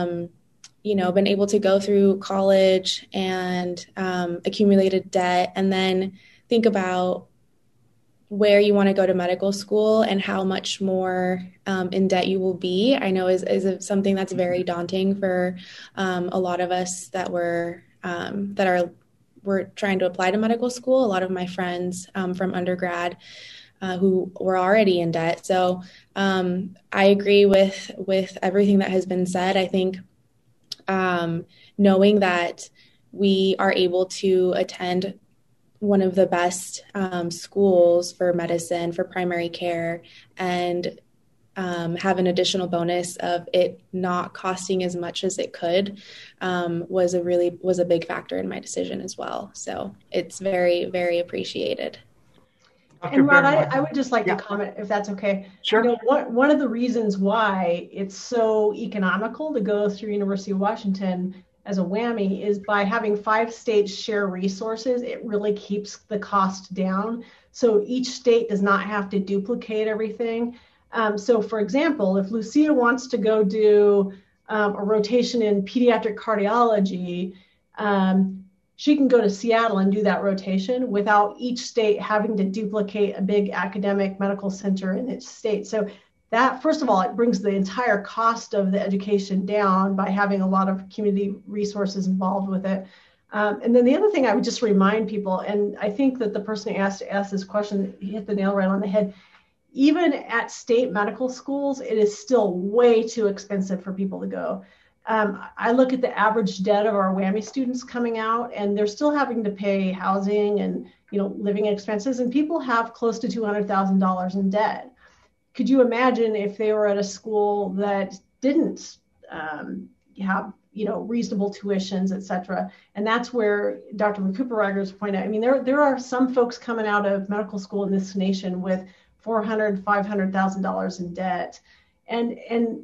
been able to go through college and accumulated debt, and then think about where you want to go to medical school and how much more in debt you will be, I know is something that's very daunting for a lot of us that we're trying to apply to medical school. A lot of my friends from undergrad who were already in debt. So I agree with everything that has been said. I think knowing that we are able to attend one of the best schools for medicine, for primary care, and have an additional bonus of it not costing as much as it could was a big factor in my decision as well. So it's very, very appreciated. And Rod, I would just like to comment, if that's okay. Sure. You know, one of the reasons why it's so economical to go through University of Washington as a WWAMI is by having 5 states share resources. It really keeps the cost down. So each state does not have to duplicate everything. So for example, if Lucia wants to go do a rotation in pediatric cardiology, she can go to Seattle and do that rotation without each state having to duplicate a big academic medical center in its state. So that, first of all, it brings the entire cost of the education down by having a lot of community resources involved with it. And then the other thing I would just remind people, and I think that the person who asked this question hit the nail right on the head, even at state medical schools, it is still way too expensive for people to go. I look at the average debt of our WWAMI students coming out, and they're still having to pay housing and living expenses, and people have close to $200,000 in debt. Could you imagine if they were at a school that didn't have reasonable tuitions, et cetera? And that's where Dr. Cooper-Reiger's point out. I mean, there are some folks coming out of medical school in this nation with $400,000, $500,000 in debt, and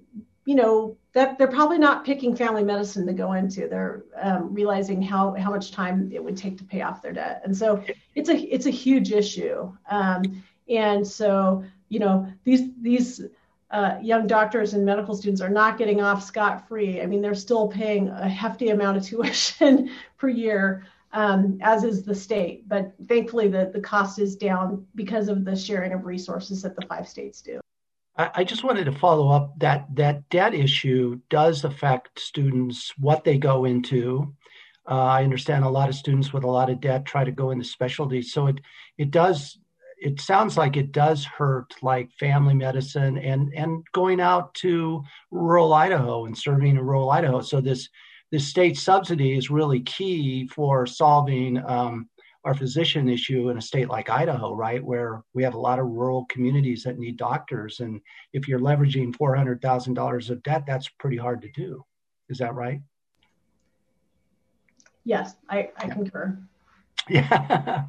that they're probably not picking family medicine to go into. They're realizing how much time it would take to pay off their debt, and so it's a huge issue. And so these young doctors and medical students are not getting off scot-free. I mean, they're still paying a hefty amount of tuition per year, as is the state. But thankfully, the cost is down because of the sharing of resources that the 5 states do. I just wanted to follow up that debt issue does affect students, what they go into. I understand a lot of students with a lot of debt try to go into specialties. So it sounds like it does hurt like family medicine and going out to rural Idaho and serving in rural Idaho. So this state subsidy is really key for solving our physician issue in a state like Idaho, right, where we have a lot of rural communities that need doctors. And if you're leveraging $400,000 of debt, that's pretty hard to do. Is that right? Yes, I concur. Yeah.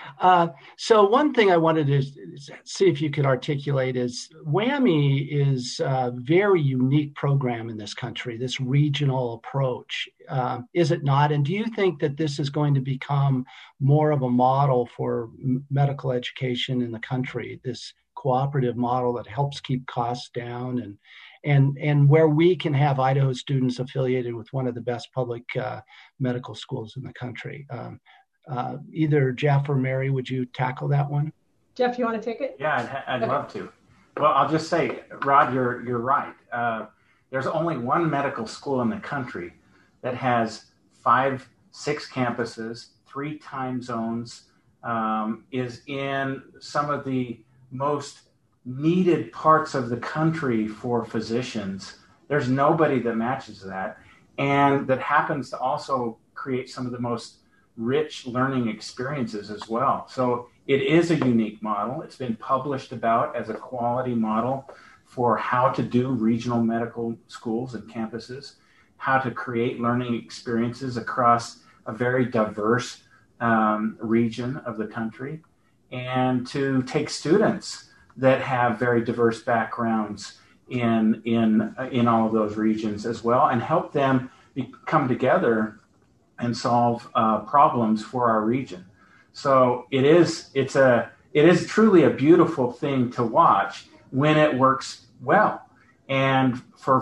So one thing I wanted to see if you could articulate is WWAMI is a very unique program in this country, this regional approach. Is it not? And do you think that this is going to become more of a model for medical education in the country, this cooperative model that helps keep costs down and where we can have Idaho students affiliated with one of the best public medical schools in the country? Either Jeff or Mary, would you tackle that one? Jeff, you want to take it? Yeah, I'd love to. Well, I'll just say, Rod, you're right. There's only one medical school in the country that has 5-6 campuses, 3 time zones, is in some of the most needed parts of the country for physicians. There's nobody that matches that, and that happens to also create some of the most rich learning experiences as well. So it is a unique model. It's been published about as a quality model for how to do regional medical schools and campuses, how to create learning experiences across a very diverse region of the country, and to take students that have very diverse backgrounds in all of those regions as well, and help them come together and solve problems for our region. So it is truly a beautiful thing to watch when it works well. And for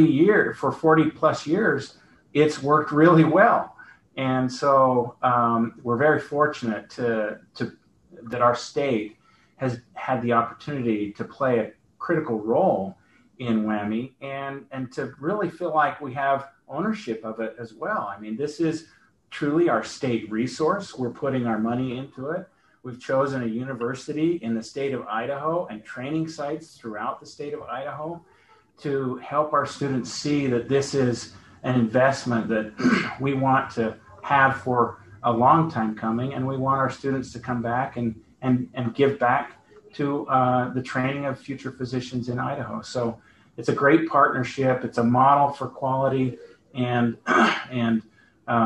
40 plus years, it's worked really well. And so we're very fortunate that our state has had the opportunity to play a critical role in WWAMI and to really feel like we have ownership of it as well. I mean, this is truly our state resource. We're putting our money into it. We've chosen a university in the state of Idaho and training sites throughout the state of Idaho to help our students see that this is an investment that we want to have for a long time coming, and we want our students to come back and give back to the training of future physicians in Idaho. So it's a great partnership. It's a model for quality, and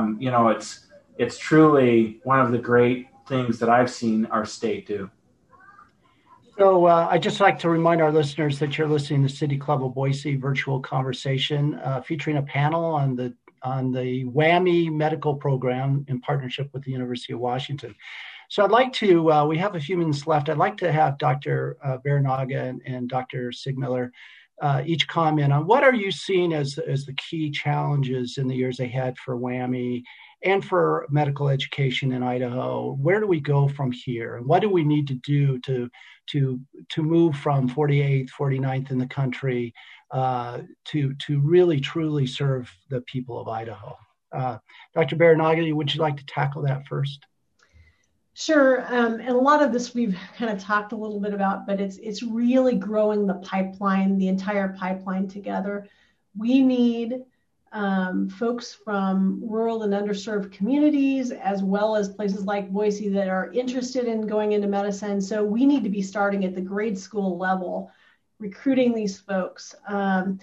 it's truly one of the great things that I've seen our state do. So I'd just like to remind our listeners that you're listening to City Club of Boise virtual conversation featuring a panel on the WWAMI medical program in partnership with the University of Washington. So I'd like to, we have a few minutes left. I'd like to have Dr. Baranaga and Dr. Sigmiller each comment on what are you seeing as the key challenges in the years ahead for WWAMI and for medical education in Idaho. Where do we go from here? And what do we need to do to move from 48th, 49th in the country to really truly serve the people of Idaho? Dr. Baranaga, would you like to tackle that first? Sure, and a lot of this we've kind of talked a little bit about, but it's really growing the pipeline, the entire pipeline together. We need folks from rural and underserved communities, as well as places like Boise that are interested in going into medicine. So we need to be starting at the grade school level, recruiting these folks, to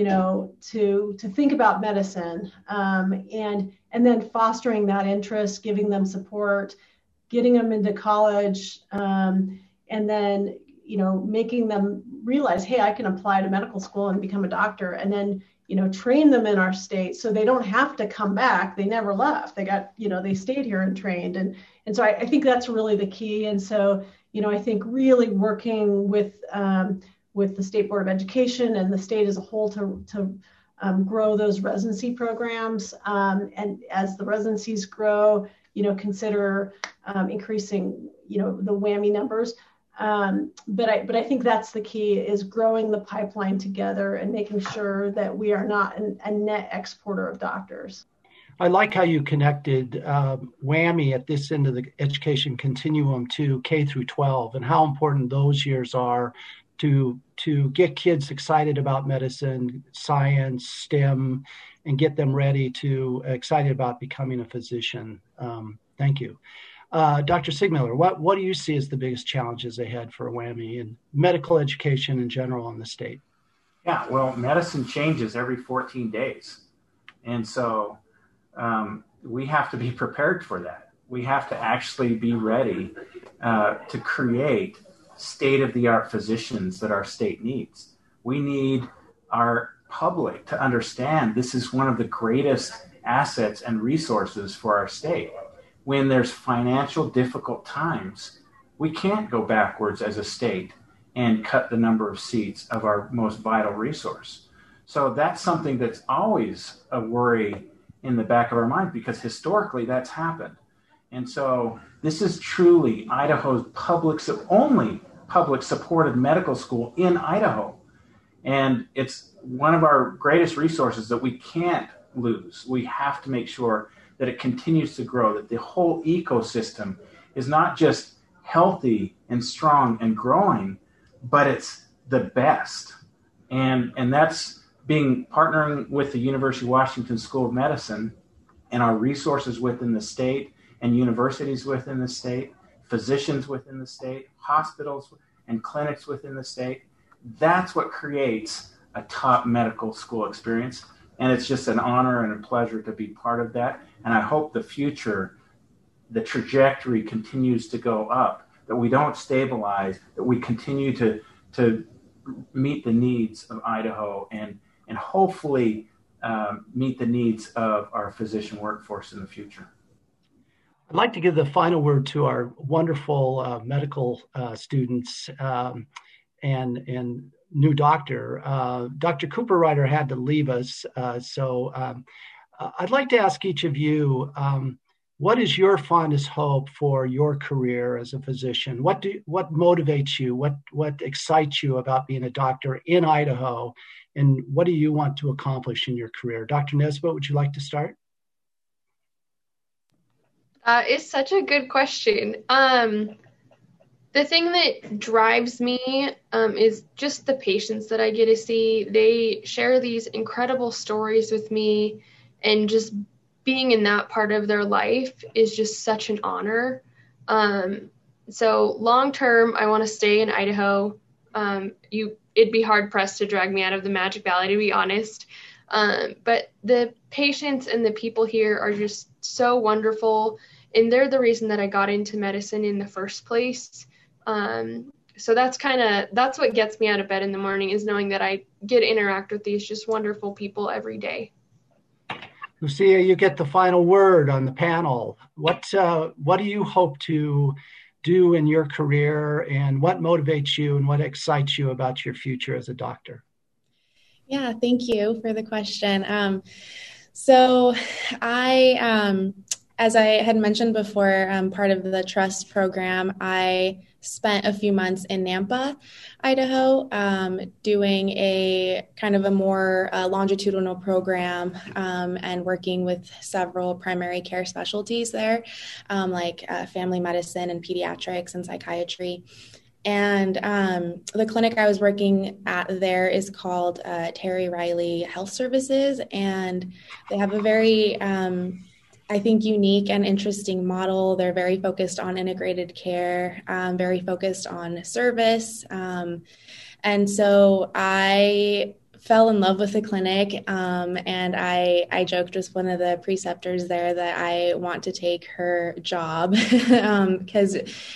think about medicine, and then fostering that interest, giving them support, getting them into college, and then, making them realize, hey, I can apply to medical school and become a doctor, and then, train them in our state so they don't have to come back. They never left. They got, they stayed here and trained. And so I think that's really the key. And so, I think really working with the State Board of Education and the state as a whole to grow those residency programs. And as the residencies grow, consider increasing, the WWAMI numbers. But I think that's the key, is growing the pipeline together and making sure that we are not a net exporter of doctors. I like how you connected WWAMI at this end of the education continuum to K through 12 and how important those years are to get kids excited about medicine, science, STEM, and get them excited about becoming a physician. Thank you. Dr. Sigmiller, what do you see as the biggest challenges ahead for WWAMI and medical education in general in the state? Yeah, well, medicine changes every 14 days. And so we have to be prepared for that. We have to actually be ready to create state-of-the-art physicians that our state needs. We need our public to understand this is one of the greatest assets and resources for our state. When there's financial difficult times, we can't go backwards as a state and cut the number of seats of our most vital resource. So that's something that's always a worry in the back of our mind, because historically that's happened. And so this is truly Idaho's only public supported medical school in Idaho. And it's one of our greatest resources that we can't lose. We have to make sure that it continues to grow, that the whole ecosystem is not just healthy and strong and growing, but it's the best. And that's partnering with the University of Washington School of Medicine and our resources within the state and universities within the state, physicians within the state, hospitals and clinics within the state. That's what creates a top medical school experience. And it's just an honor and a pleasure to be part of that. And I hope the trajectory continues to go up, that we don't stabilize, that we continue to meet the needs of Idaho and hopefully meet the needs of our physician workforce in the future. I'd like to give the final word to our wonderful medical students and new doctor. Dr. Cooperrider had to leave us, so I'd like to ask each of you, what is your fondest hope for your career as a physician? What motivates you? What excites you about being a doctor in Idaho? And what do you want to accomplish in your career? Dr. Nesbitt, would you like to start? It's such a good question. The thing that drives me is just the patients that I get to see. They share these incredible stories with me, and just being in that part of their life is just such an honor. So long term, I want to stay in Idaho. It'd be hard pressed to drag me out of the Magic Valley, to be honest. But the patients and the people here are just so wonderful, and they're the reason that I got into medicine in the first place. So that's what gets me out of bed in the morning, is knowing that I get to interact with these just wonderful people every day. Lucia, you get the final word on the panel. What do you hope to do in your career, and what motivates you and what excites you about your future as a doctor? Yeah, thank you for the question. So I, as I had mentioned before, part of the TRUST program, I spent a few months in Nampa, Idaho, doing a kind of a more longitudinal program and working with several primary care specialties there, like family medicine and pediatrics and psychiatry. And the clinic I was working at there is called Terry Riley Health Services, and they have a very I think, unique and interesting model. They're very focused on integrated care, very focused on service. And so I fell in love with the clinic, and I joked with one of the preceptors there that I want to take her job because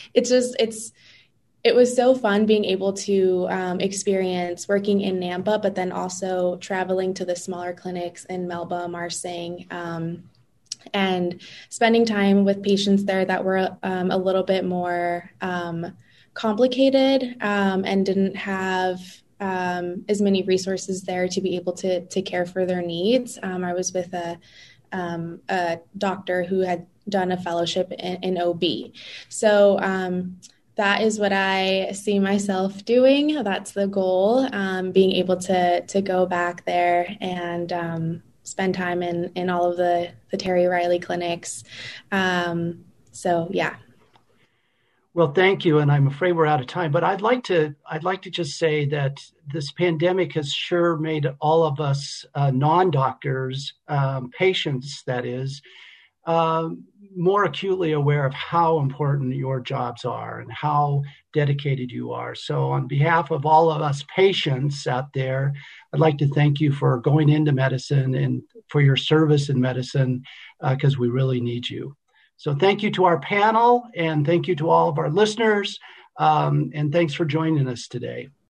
it was so fun being able to experience working in Nampa, but then also traveling to the smaller clinics in Melba, Marsing, and spending time with patients there that were a little bit more complicated and didn't have as many resources there to be able to care for their needs. I was with a doctor who had done a fellowship in OB. So that is what I see myself doing. That's the goal, being able to go back there and spend time in all of the Terry Riley clinics. So yeah. Well, thank you. And I'm afraid we're out of time, but I'd like to just say that this pandemic has sure made all of us non-doctors, patients, that is, more acutely aware of how important your jobs are and how dedicated you are. So on behalf of all of us patients out there, I'd like to thank you for going into medicine and for your service in medicine, because we really need you. So thank you to our panel, and thank you to all of our listeners, and thanks for joining us today.